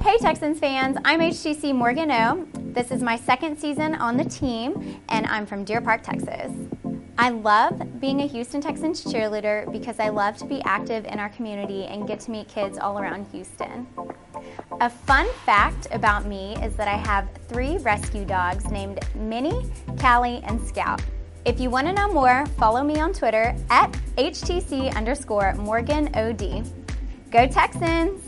Hey Texans fans, I'm HTC Morgan O. This is my second season on the team, and I'm from Deer Park, Texas. I love being a Houston Texans cheerleader because I love to be active in our community and get to meet kids all around Houston. A fun fact about me is that I have 3 rescue dogs named Minnie, Callie, and Scout. If you want to know more, follow me on Twitter at HTC_MorganOD. Go Texans!